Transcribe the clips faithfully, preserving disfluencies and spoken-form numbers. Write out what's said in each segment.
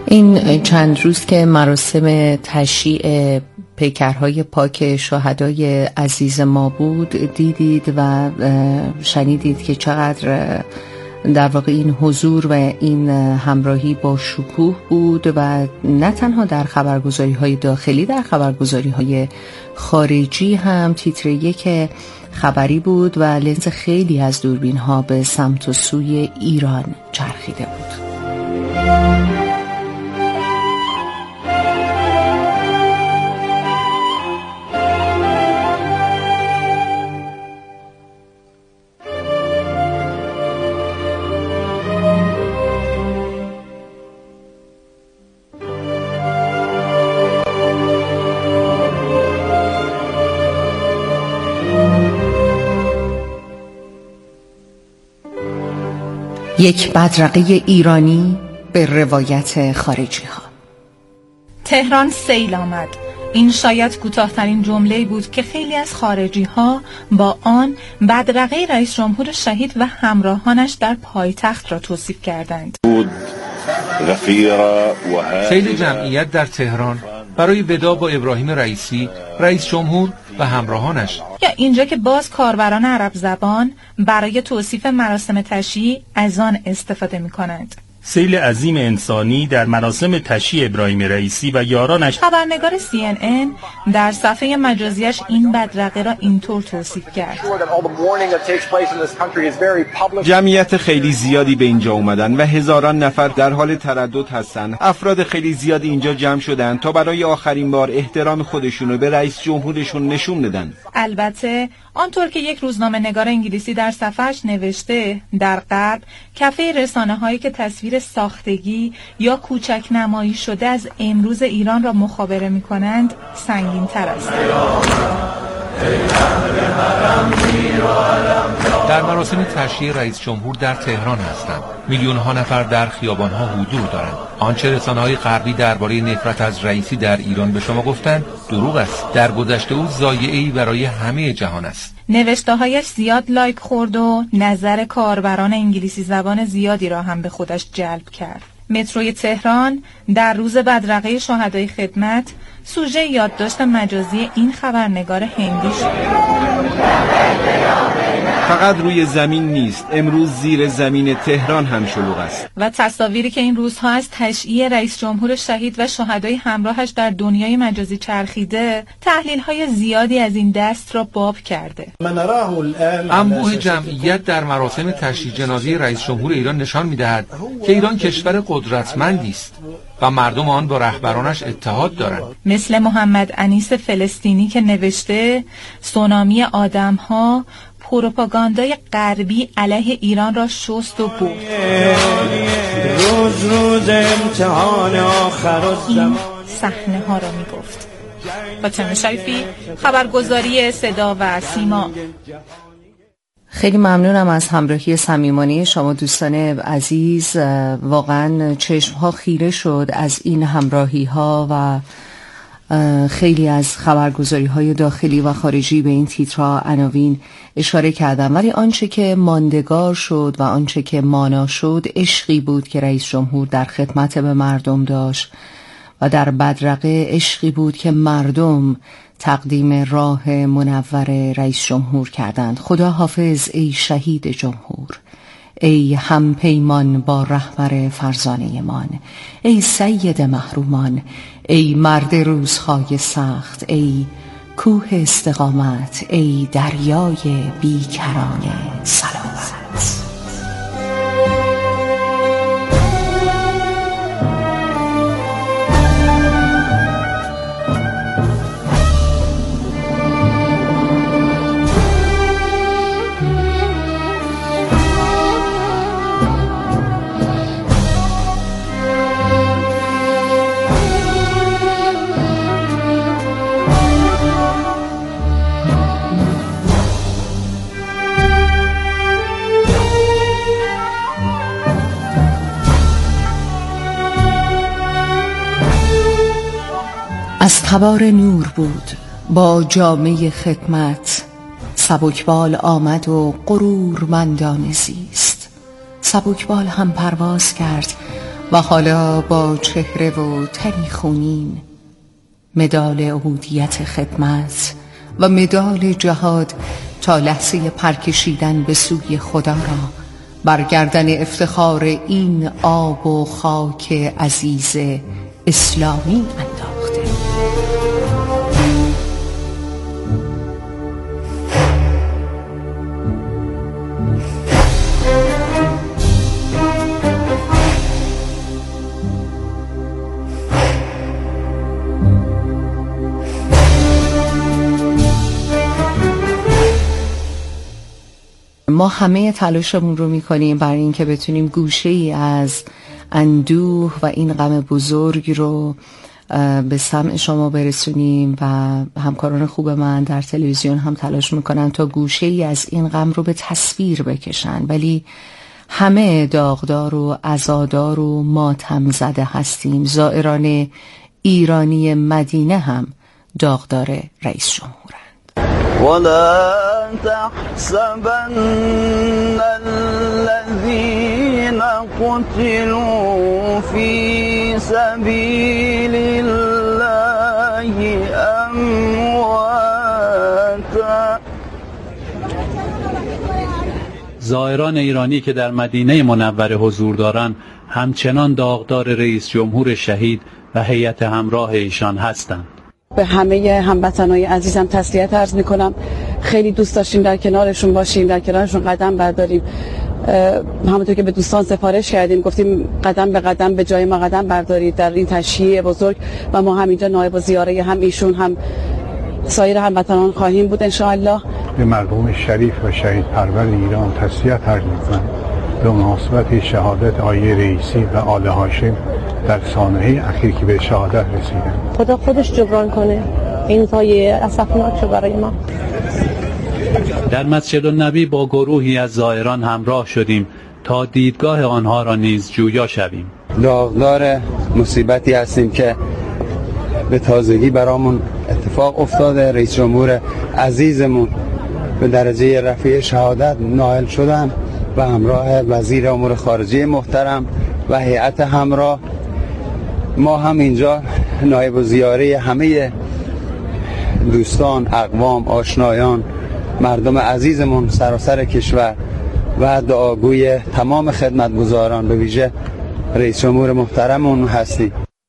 این چند روز که مراسم تشییع پیکرهای پاک شهدای عزیز ما بود، دیدید و شنیدید که چقدر در واقع این حضور و این همراهی با شکوه بود و نه تنها در خبرگزاری های داخلی، در خبرگزاری های خارجی هم تیتر یک خبری بود و لنز خیلی از دوربین ها به سمت و سوی ایران چرخیده بود. یک بدرقه ایرانی به روایت خارجی ها. تهران سیل آمد. این شاید کوتاه‌ترین جمله‌ای بود که خیلی از خارجی ها با آن بدرقه رئیس جمهور شهید و همراهانش در پایتخت را توصیف کردند. سیل جمعیت در تهران برای وداع با ابراهیم رئیسی، رئیس جمهور و همراهانش. یا اینجا که باز کاربران عرب زبان برای توصیف مراسم تشییع از آن استفاده می کنند. سیل عظیم انسانی در مراسم تشییع ابراهیم رئیسی و یارانش. خبرنگار سی ان ان در صفحه مجازیش این بدرقه را اینطور توصیف کرد: جمعیت خیلی زیادی به اینجا اومدن و هزاران نفر در حال تردد هستند. افراد خیلی زیادی اینجا جمع شدن تا برای آخرین بار احترام خودشونو به رئیس جمهورشون نشون بدن. البته آنطور که یک روزنامه نگار انگلیسی در صفحه‌اش نوشته، در غرب کفه رسانه‌هایی که تصویر ساختگی یا کوچک نمایی شده از امروز ایران را مخابره می‌کنند سنگین‌تر است. در مراسم تشییع رئیس جمهور در تهران هستند. میلیون ها نفر در خیابان ها حضور دارند. آنچه رسانه‌های غربی درباره نفرت از رئیسی در ایران به شما گفتند دروغ است. در گذشته او ضایعه‌ای برای همه جهان است. نوشته‌هایش زیاد لایک خورد و نظر کاربران انگلیسی زبان زیادی را هم به خودش جلب کرد. متروی تهران در روز بدرقه شهدای خدمت سوژه یادداشت مجازی این خبرنگار هندی شد. فقط روی زمین نیست، امروز زیر زمین تهران هم شلوغ است. و تصاویری که این روزها از تشییع رئیس جمهور شهید و شهدای همراهش در دنیای مجازی چرخیده، تحلیل‌های زیادی از این دست را باب کرده. انبوه جمعیت در مراسم تشییع جنازه رئیس جمهور ایران نشان می‌دهد که ایران کشور قدرتمندی است و مردم آن با رهبرانش اتحاد دارند. مثل محمد انیس فلسطینی که نوشته سونامی آدم‌ها پروپاگاندای غربی علیه ایران را شست و برد. روز روز امتحان آخر این صحنه ها را می گفت. فاطمه شریفی، خبرگزاری صدا و سیما. خیلی ممنونم از همراهی صمیمانه شما دوستان عزیز. واقعا چشم ها خیره شد از این همراهی ها و خیلی از خبرگزاری های داخلی و خارجی به این تیترها عناوین اشاره کردم، ولی آنچه که ماندگار شد و آنچه که مانا شد عشقی بود که رئیس جمهور در خدمت به مردم داشت و در بدرقه عشقی بود که مردم تقدیم راه منور رئیس جمهور کردند. خدا حافظ ای شهید جمهور، ای هم پیمان با رهبر فرزانه من، ای سید محرومان، ای مرد روزهای سخت، ای کوه استقامت، ای دریای بیکران سلامت. از تبار نور بود با جامه خدمت، سبکبال آمد و غرورمندانه زیست. سبکبال هم پرواز کرد و حالا با چهره و تنی خونین مدال عبودیت خدمت و مدال جهاد تا لحظه پرکشیدن به سوی خدا را بر گردن افتخار این آب و خاک عزیز اسلامی انداخته. ما همه تلاشمون رو میکنیم برای اینکه بتونیم گوشه ای از اندوه و این غم بزرگ رو به سمع شما برسونیم و همکاران خوب من در تلویزیون هم تلاش میکنن تا گوشه ای از این غم رو به تصویر بکشن، ولی همه داغدار و عزادار و ماتم زده هستیم. زائران ایرانی مدینه هم داغدار رئیس جمهورند. ولا تحسبن الذين قتلوا في سبيل الله امواتا. زائران ایرانی که در مدینه منوره حضور دارند همچنان داغدار رئیس جمهور شهید و هیئت همراه ایشان هستند. به همه هموطنای عزیزم تسلیت عرض میکنم. خیلی دوست داشتیم در کنارشون باشیم، در کنارشون قدم برداریم. همونطور که به دوستان سفارش کردیم، گفتیم قدم به قدم به جای ما قدم بردارید در این تشییع بزرگ و ما همینجا نایب الزیاره هم ایشون هم سایر هموطنان خواهیم بود ان شاء الله. به مردم شریف و شهید پرور ایران تسلیت عرض میکنم به مناسبت شهادت آیه رئیسی و آل هاشم در سانحه اخیر که به شهادت رسیدن. خدا خودش جبران کنه این سایه اسفناک رو برای ما. در مسجد النبی با گروهی از زائران همراه شدیم تا دیدگاه آنها را نیز جویا شویم. داغدار مصیبتی هستیم که به تازگی برامون اتفاق افتاده. رئیس جمهور عزیزمون به درجه رفیع شهادت نائل شدن و همراه وزیر امور خارجه محترم و هیئت همراه. ما هم اینجا نایب الزیاره همه دوستان، اقوام، آشنایان، مردم عزیزمون سراسر کشور و دعاگوی تمام خدمتگزاران به ویژه رئیس جمهور محترممون هستیم.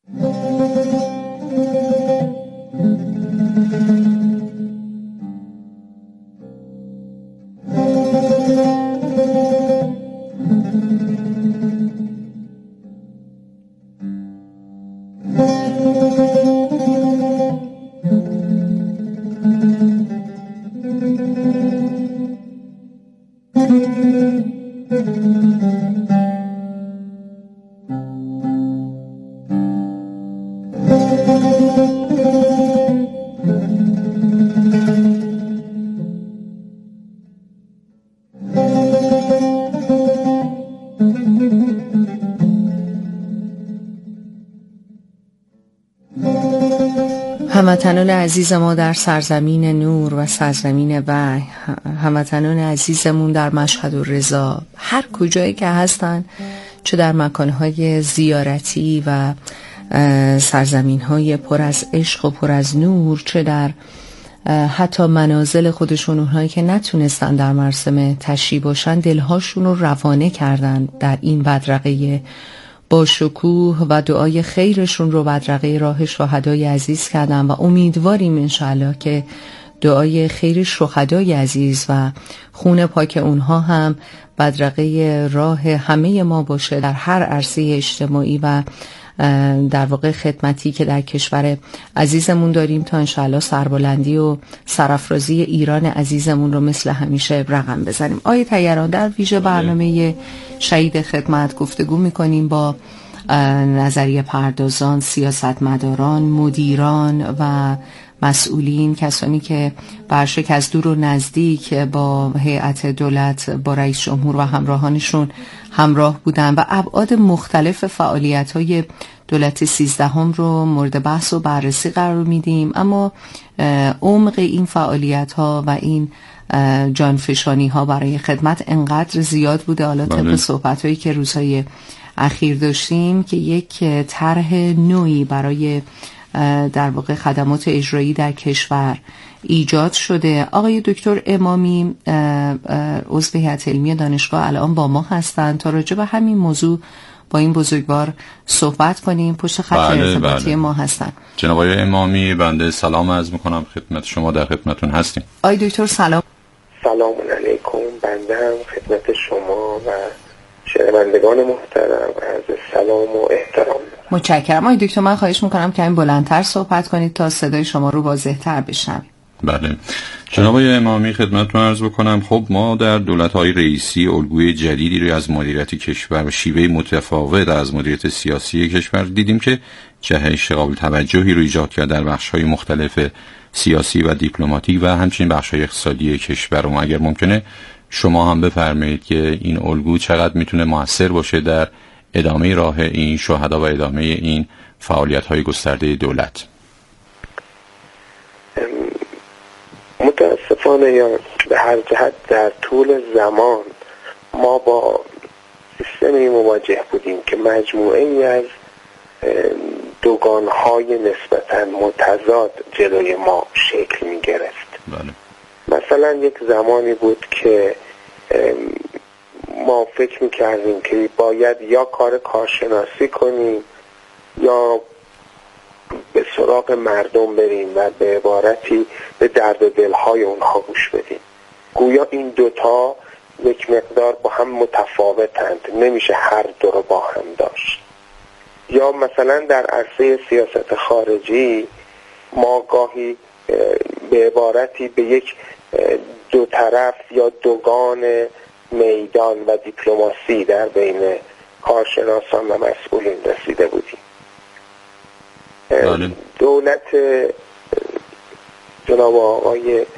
هموطنان عزیز ما در سرزمین نور و سرزمین وحی، هموطنان عزیزمون در مشهد و رضا، هر کجایی که هستن، چه در مکانهای زیارتی و سرزمینهای پر از عشق و پر از نور، چه در حتی منازل خودشون، اونهایی که نتونستن در مراسم تشییع باشن دلهاشون رو روانه کردن در این بدرقه با شکوه و دعای خیرشون رو بدرقه راه شهدای عزیز کردن و امیدواریم انشاءالله که دعای خیر شهدای عزیز و خون پاک اونها هم بدرقه راه همه ما باشه در هر عرصه اجتماعی و در واقع خدمتی که در کشور عزیزمون داریم، تا انشاءالله سربلندی و سرافرازی ایران عزیزمون رو مثل همیشه رقم بزنیم. آیه طیران، در ویژه برنامه شهید خدمت گفتگو میکنیم با نظریه پردازان، سیاستمداران، مدیران و مسئولین، کسانی که برشک از دور و نزدیک با هیئت دولت، با رئیس جمهور و همراهانشون همراه بودن و ابعاد مختلف فعالیت‌های دولت سیزدهم رو مورد بحث و بررسی قرار میدیم. اما عمق این فعالیت‌ها و این جانفشانی ها برای خدمت انقدر زیاد بوده، حالا طبق صحبت‌هایی که روزهای اخیر داشتیم که یک طرح نوعی برای در واقع خدمات اجرایی در کشور ایجاد شده. آقای دکتر امامی عضو هیئت علمی دانشگاه الان با ما هستند تا راجع به همین موضوع با این بزرگوار صحبت کنیم. پشت خط ارتباطی بله. ما هستن. جناب آقای امامی، بنده سلام عرض میکنم خدمت شما، در خدمتون هستیم. آقای دکتر سلام. سلام علیکم. بنده هم خدمت شما و شنوندگان محترم عرض سلام و احترام. متشکرم. آقای دکتر من خواهش میکنم کمی بلندتر صحبت کنید تا صدای شما رو واضح‌تر بشنویم. بله جناب آقای امامی، خدمتتون عرض بکنم. خب ما در دولت‌های رئیسی الگوی جدیدی رو از مدیریت کشور و شیوه متفاوت از مدیریت سیاسی کشور دیدیم که جهش قابل توجهی رو ایجاد کرد در بخش‌های مختلف سیاسی و دیپلماتیک و همچنین بخش‌های اقتصادی کشور. و اگر ممکنه شما هم بفرمایید که این الگو چقدر میتونه موثر باشه در ادامه راه این شهدا و ادامه این فعالیت‌های گسترده دولت. متاسفانه یا به هر جهت در طول زمان ما با سیستمی مواجه بودیم که مجموعه ای از دوگانهای نسبتاً متضاد جلوی ما شکل می گرفت. بله. مثلا یک زمانی بود که ما فکر می کردیم که باید یا کار کارشناسی کنیم یا به سراغ مردم بریم و به عبارتی به درد و دلهای اونها گوش بدیم. گویا این دوتا یک مقدار با هم متفاوتند، نمیشه هر دو رو با هم داشت. یا مثلا در عرصه سیاست خارجی ما گاهی به عبارتی به یک دو طرف یا دوگان میدان و دیپلماسی در بین کارشناسان و مسئولین رسیده بودیم. بله. دولت جناب آقای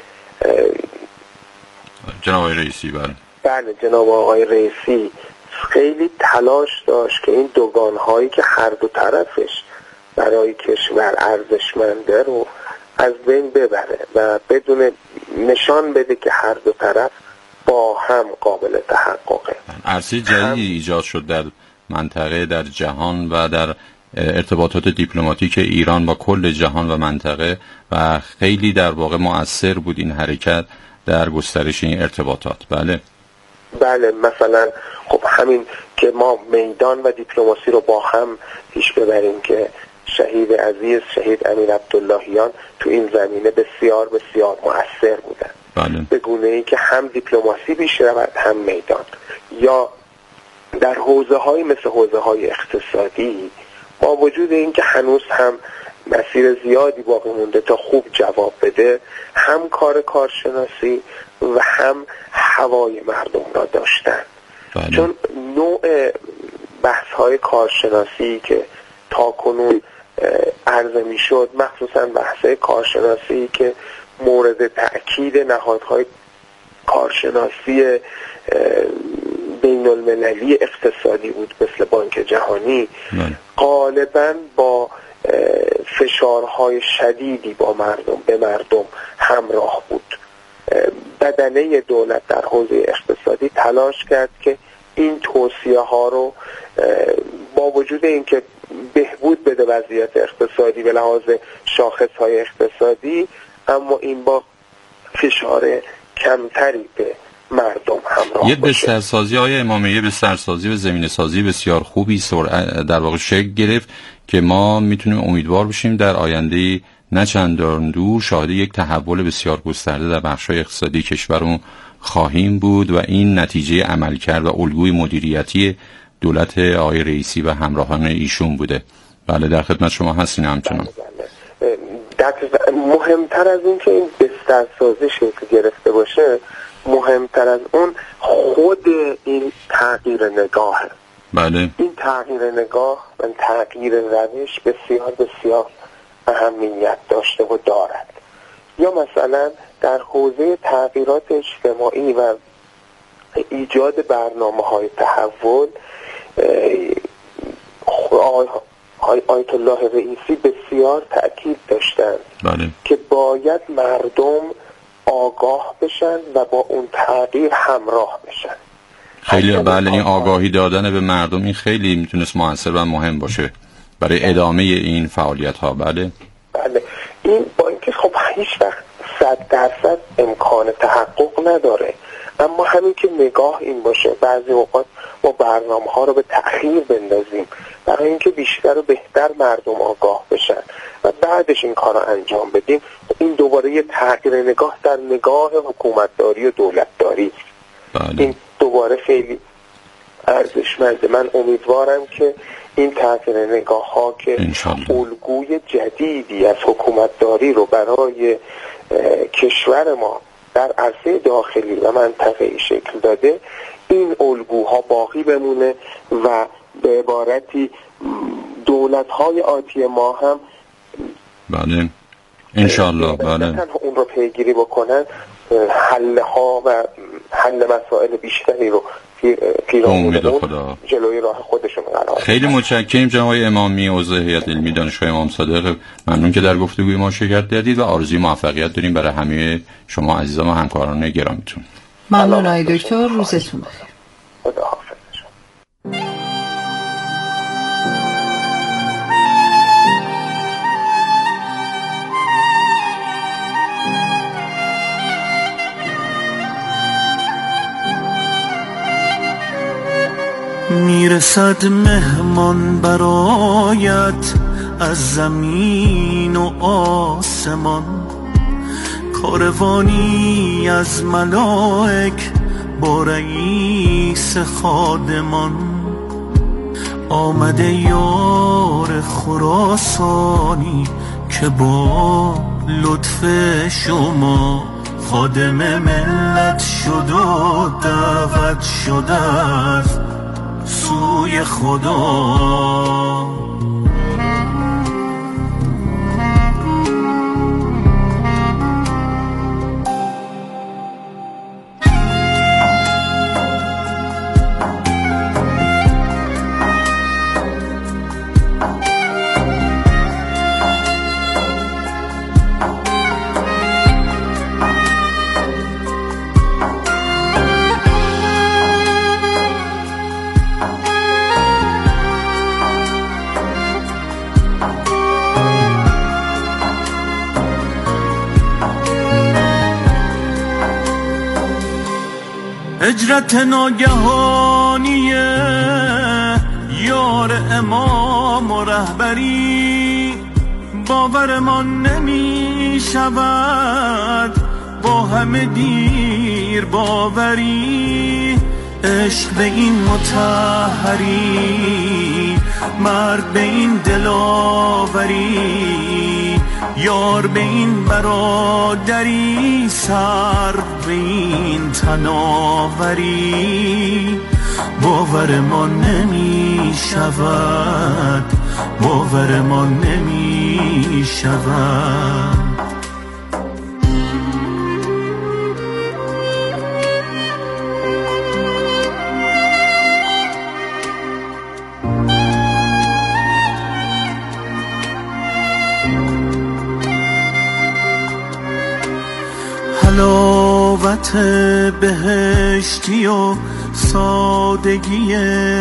جناب آقای رئیسی بله بله جناب آقای رئیسی خیلی تلاش داشت که این دوگانهایی که هر دو طرفش برای کشور ارزشمنده رو از بین ببره و بدون نشان بده که هر دو طرف با هم قابل تحققه. عرصه جدیدی ایجاد شد در منطقه، در جهان و در ارتباطات دیپلماتیک ایران با کل جهان و منطقه و خیلی در واقع مؤثر بود این حرکت در گسترش این ارتباطات. بله بله مثلا خب همین که ما میدان و دیپلماسی رو با هم پیش ببریم که شهید عزیز شهید امیر عبداللهیان تو این زمینه بسیار بسیار مؤثر بودن. بله. به گونه ای که هم دیپلماسی پیش رود هم میدان. یا در حوزه های مثل حوزه های اقتصادی با وجود این که هنوز هم مسیر زیادی باقی مونده تا خوب جواب بده، هم کار کارشناسی و هم هوای مردم را داشتن. بله. چون نوع بحث های کارشناسی که تا کنون عرضه می شد، مخصوصا بحث های کارشناسی که مورد تأکید نهادهای کارشناسی بین المللی اقتصادی بود مثل بانک جهانی، غالباً با فشارهای شدیدی با مردم به مردم همراه بود. بدنه دولت در حوزه اقتصادی تلاش کرد که این توصیه ها رو با وجود اینکه بهبود بده وضعیت اقتصادی به لحاظ شاخص های اقتصادی، اما این با فشار کمتری به مردم همراه یه بسترسازی های امامی، یه بسترسازی و زمینه سازی بسیار خوبی سرعت در واقع شکل گرفت که ما میتونیم امیدوار بشیم در آینده نه چندان دور شاهد یک تحول بسیار گسترده در بخش‌های اقتصادی کشورمون خواهیم بود و این نتیجه عملکرد و الگوی مدیریتی دولت آقای رئیسی و همراهان ایشون بوده. بله در خدمت شما هستیم. همچنان بله. مهمتر از این که این بسترسازی شکل گرفته باشه، مهمتر از اون خود این تغییر نگاهه. بله. این تغییر نگاه و تغییر روش بسیار بسیار اهمیت داشته و دارد. یا مثلا در حوزه تغییرات اجتماعی و ایجاد برنامه‌های تحول، آیت الله رئیسی بسیار تأکید داشتند بله. که باید مردم آگاه بشن و با اون تغییر همراه بشن. خیلی بله، این آگاهی دادن به مردم این خیلی میتونست موثر و مهم باشه برای ادامه این فعالیت ها. بله بله، این با اینکه خب هیچ وقت صد درصد امکان تحقق نداره، اما همین که نگاه این باشه بعضی اوقات ما برنامه ها رو به تأخیر بندازیم برای اینکه بیشتر و بهتر مردم آگاه بشن و بعدش این کار رو انجام بدیم، این دوباره یه تغییر نگاه در نگاه حکومتداری و دولتداری. بله. این دوباره خیلی ارزشمنده. من امیدوارم که این تغییر نگاه ها که الگوی جدیدی از حکومتداری رو برای کشور ما در عرصه داخلی و منطقه‌ای شکل داده، این الگوها باقی بمونه و به عبارتی دولت‌های آتی ما هم بله انشالله بله اون رو پیگیری بکنن، حل ها و حل مسائل بیشتری رو پیرامون خدا جلوی راه خودشون قرار. خیلی متشکرم جناب امامی، عضو هیئت علمی دانشگاه امام صادق. ممنون که در گفتگوی ما شرکت کردید و آرزوی موفقیت داریم برای همه شما عزیزان و همکاران گرامیتون. ممنون آقای دکتر، روزتون بخیر. خداحافظ. میرسد مهمان برایت از زمین و آسمان، کاروانی از ملائک با رئیس خادمان. آمده یار خراسانی که با لطف شما خادم ملت شد و دعوت شده است سوی خدا. هجرت ناگهانی یار امام و رهبری، باورمان نمی شود با همه دیر باوری. عشق به این مطهری، مرد به این دلاوری، یار به این برادری، سر به این تناوری. باور ما نمی شود، باور ما نمی شود. حلاوت بهشتی و سادگی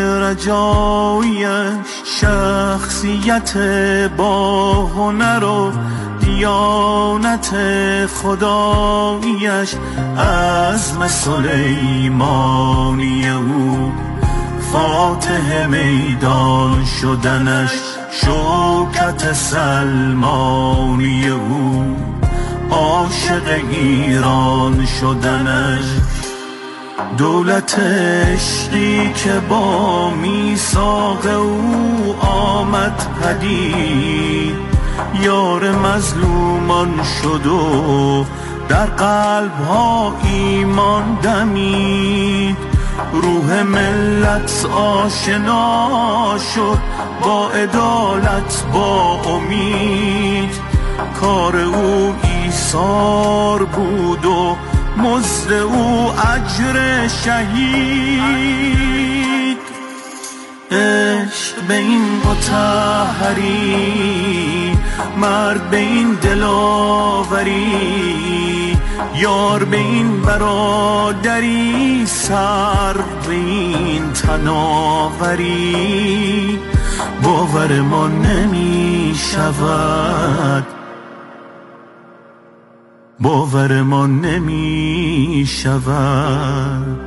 رجایش، شخصیت با هنر و دیانت خدایش، عزم سلیمانی او فاتح میدان شدنش، شوکت سلمانی او عاشق ایران شدنش. دولت عشقی که با میثاق او آمد پدید، یار مظلومان شد و در قلب‌ها ایمان دمید. روح ملت آشنا شد با عدالت با امید. کار او ایثار بود و مزد او اجر شهید. عشق به این مطهری، مرد به این دلاوری، یار به این برادری سر به این تناوری باور ما نمی شود باور ما نمی شود.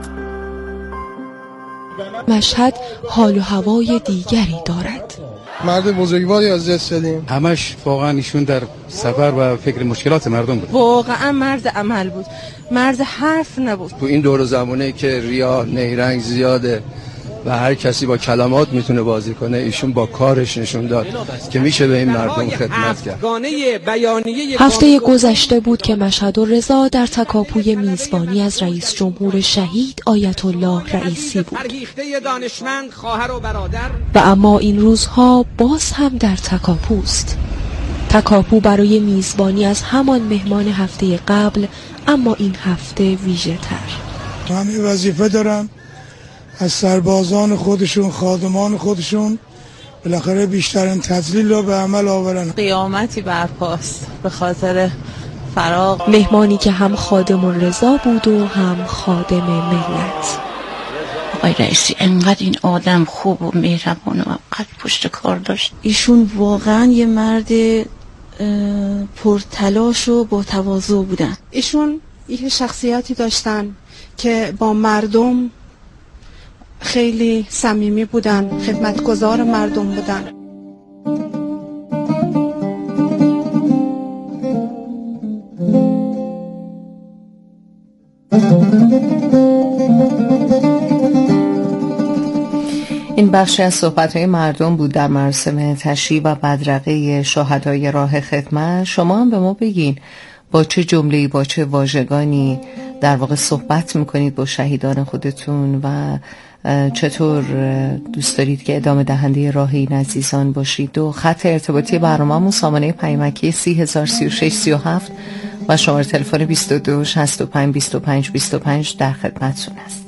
مشهد حال و هوای دیگری دارد. مرد بزرگواری از دست دادیم. همش واقعا ایشون در سفر و فکر مشکلات مردم بود. واقعا مرد عمل بود، مرد حرف نبود. تو این دور و زمانه که ریا نیرنگ زیاده و هر کسی با کلمات میتونه بازی کنه، ایشون با کارش نشون داد که میشه به این مردم خدمت کرد. هفته گذشته بود که مشهد و رضا در تکاپوی میزبانی از رئیس جمهور شهید آیت الله رئیسی بود و اما این روزها باز هم در تکاپوست. تکاپو برای میزبانی از همان مهمان هفته قبل، اما این هفته ویژه تر. من این وظیفه دارم از سربازان خودشون، خادمان خودشون، بالاخره بیشترین تذلیل رو به عمل آورن. قیامتی برپاست به خاطر فراغ. مهمانی که هم خادم الرضا بود و هم خادم ملت. آقای رئیسی انقدر این آدم خوب و مهربان و قد پشت کار داشت. ایشون واقعا یه مرد پرتلاش و با تواضع بودن. ایشون یه شخصیتی داشتن که با مردم خیلی صمیمی بودن، خدمتگزار مردم بودن. این بخشی از صحبت‌های مردم بود در مراسم تشییع و بدرقه شهدای راه خدمت. شما هم به ما بگین با چه جمله‌ای، با چه واژگانی در واقع صحبت میکنید با شهیدان خودتون و چطور دوست دارید که ادامه دهنده راه این عزیزان باشید. و خط ارتباطی برنامه‌مون سامانه پیامکی سی هزار سی و شش سی و هفت و شماره تلفن بیست و دو شصت و پنج بیست و پنج بیست و پنج در خدمتتون است.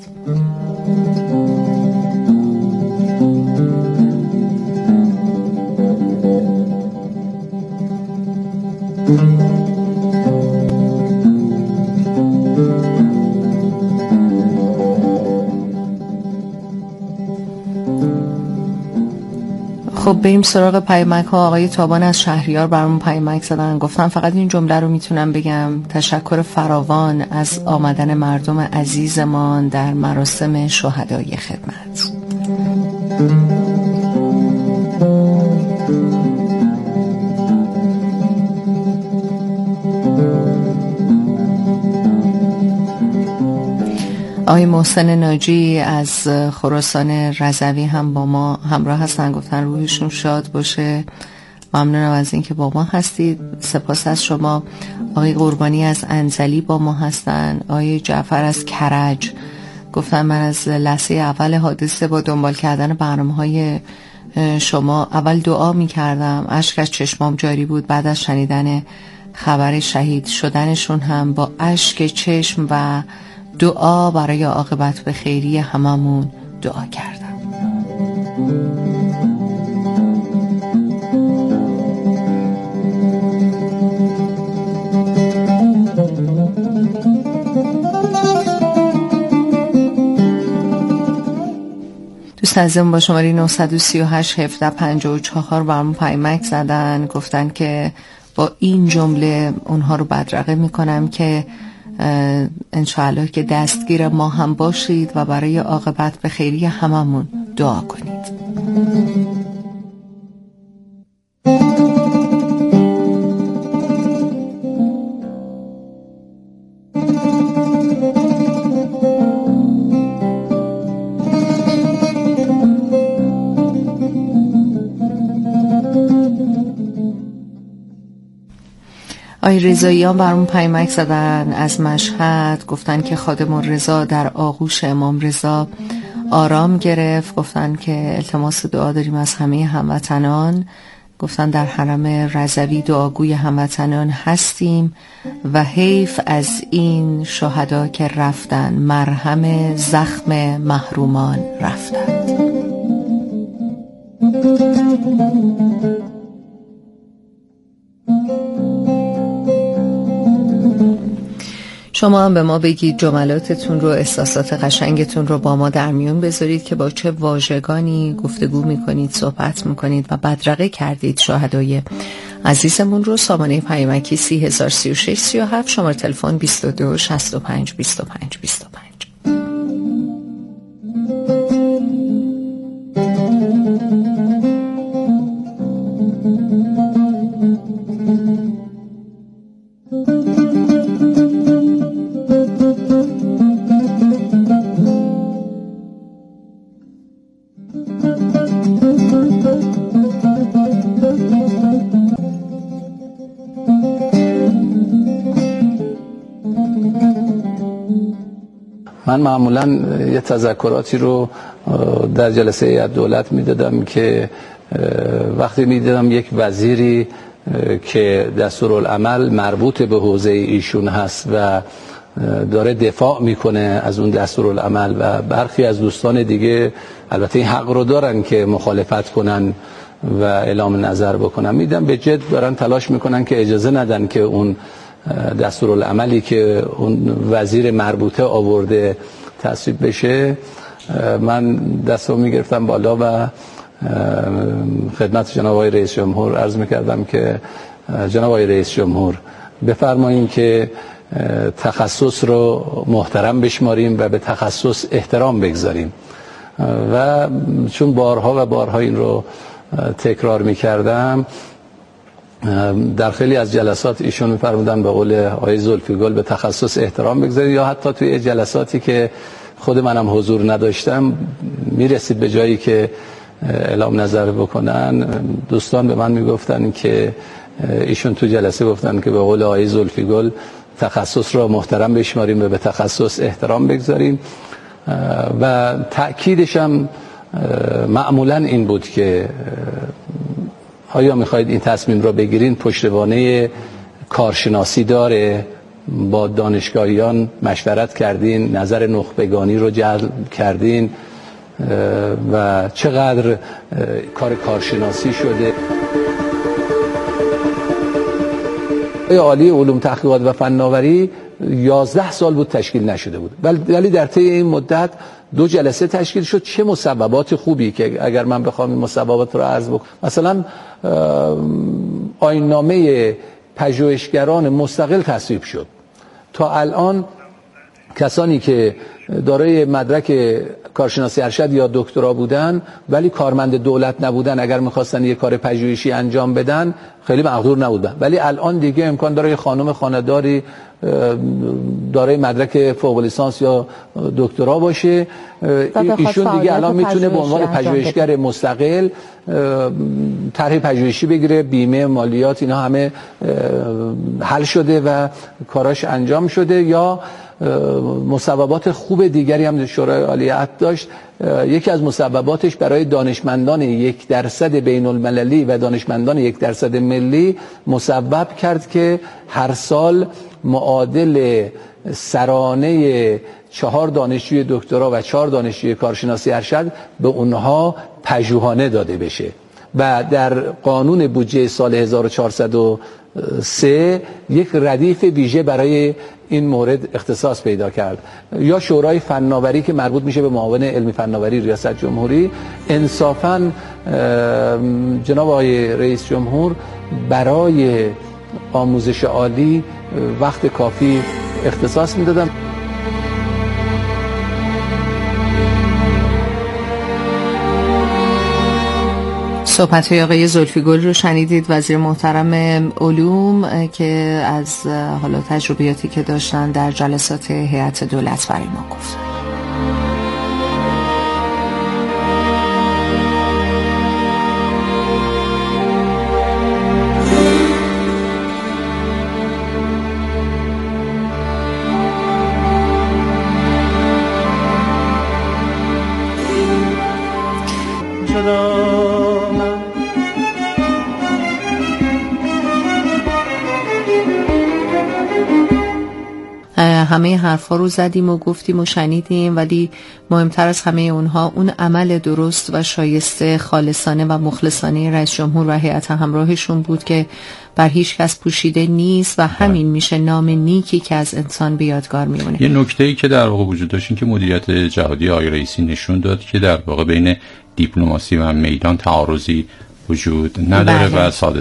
خب بریم سراغ پیامک ها. آقای تابان از شهریار برامون پیامک زدن، گفتن فقط این جمله رو میتونم بگم: تشکر فراوان از آمدن مردم عزیزمان در مراسم شهدای خدمت. آقای محسن ناجی از خراسان رضوی هم با ما همراه هستن، گفتن روحشون شاد باشه. ممنونم از اینکه با ما هستید، سپاس از شما. آقای قربانی از انزلی با ما هستن. آقای جعفر از کرج گفتن من از لحظه اول حادثه با دنبال کردن برنامه‌های شما اول دعا می کردم، اشک از چشمام جاری بود. بعد از شنیدن خبر شهید شدنشون هم با اشک چشم و دعا برای عاقبت به خیری هممون دعا کردم. دوست عزیزم با شماره نه سه هشت هفده پنجاه و چهار برامون پیامک زدن، گفتن که با این جمله اونها رو بدرقه میکنم که انشاءالله که دستگیر ما هم باشید و برای عاقبت به خیری هممون دعا کنید. آقای رضاییان برامون پیامک زدن از مشهد، گفتن که خادم الرضا در آغوش امام رضا آرام گرفت. گفتن که التماس دعا داریم از همه هموطنان. گفتن در حرم رضوی دعاگوی هموطنان هستیم و حیف از این شهدا که رفتن، مرهم زخم محرومان رفتند. شما هم به ما بگید جملاتتون رو، احساسات قشنگتون رو با ما در میون بذارید که با چه واژگانی گفتگو میکنید، صحبت میکنید و بدرقه کردید شهدای عزیزمون رو. سامانه پیامکی سی هزار سی و شش سی و هفت، شماره تلفن بیست و دو شصت و پنج بیست و پنج بیست و پنج. من معمولا یه تذکراتی رو در جلسه هیئت دولت میدادم که وقتی میدادم یک وزیری که دستورالعمل مربوط به حوزه ایشون هست و داره دفاع میکنه از اون دستورالعمل و برخی از دوستان دیگه البته این حق رو دارن که مخالفت کنن و اعلام نظر بکنن، میدم به جد دارن تلاش میکنن که اجازه ندن که اون دستورالعملی که اون وزیر مربوطه آورده تصویب بشه. من دستو میگرفتم بالا و خدمت جناب آقای رئیس جمهور عرض میکردم که جناب آقای رئیس جمهور بفرمایید که تخصص رو محترم بشماریم و به تخصص احترام بگذاریم. و چون بارها و بارها این رو تکرار میکردم، در خیلی از جلسات ایشون می‌فرمودن به قول آقای زلفیگل به تخصص احترام بگذارید، یا حتی توی جلساتی که خود منم حضور نداشتم میرسید به جایی که اعلام نظر بکنن، دوستان به من میگفتن که ایشون تو جلسه گفتن که به قول آقای زلفیگل تخصص را محترم بشماریم و به تخصص احترام بگذاریم. و تأکیدش هم معمولا این بود که آیا میخواید این تصمیم را بگیرین پشتوانه کارشناسی داره، با دانشگاهیان مشورت کردین، نظر نخبگانی رو جلب کردین و چقدر کار کارشناسی شده. عالی علوم تحقیقات و فناوری یازده سال بود تشکیل نشده بود، ولی در طی این مدت دو جلسه تشکیل شد. چه مسببات خوبی که اگر من بخوام این مسببات رو عرض بکنم، مثلا آیین‌نامه پژوهشگران مستقل تصویب شد. تا الان کسانی که دارای مدرک کارشناسی ارشد یا دکترا بودن ولی کارمند دولت نبودن، اگر میخواستن یه کار پژوهشی انجام بدن خیلی مقدور نبودن، ولی الان دیگه امکان داره خانم خانه‌داری دارای مدرک فوق لیسانس یا دکترا باشه، ایشون دیگه الان میتونه به عنوان پژوهشگر مستقل طرح پژوهشی بگیره، بیمه، مالیات، اینا همه حل شده و کاراش انجام شده. یا مسببات خوب دیگری هم شورای عالی عهد داشت. یکی از مسبباتش برای دانشمندان یک درصد بین المللی و دانشمندان یک درصد ملی مسبب کرد که هر سال معادل سرانه چهار دانشجوی دکترا و چهار دانشجوی کارشناسی ارشد به اونها پژوهانه داده بشه و در قانون بودجه سال هزار و چهارصد و سه یک ردیف ویژه برای این مورد اختصاص پیدا کرد. یا شورای فناوری که مربوط میشه به معاون علمی فناوری ریاست جمهوری، انصافاً جناب آقای رئیس جمهور برای آموزش عالی وقت کافی اختصاص میدادن. صحبت های آقای زلفیگل رو شنیدید، وزیر محترم علوم، که از حالا تجربیاتی که داشتن در جلسات هیئت دولت برای ما گفت. همه حرفا رو زدیم و گفتیم و شنیدیم، ولی مهمتر از همه اونها اون عمل درست و شایسته خالصانه و مخلصانه رئیس جمهور و هیئت همراهشون بود که بر هیچ کس پوشیده نیست و همین میشه نام نیکی که از انسان به یادگار میمونه. یه نکته‌ای که در واقع وجود داشت این که مدیریت جهادی آقای رئیسی نشون داد که در واقع بین دیپلماسی و میدان تعارضی وجود نداره. بله. و ساده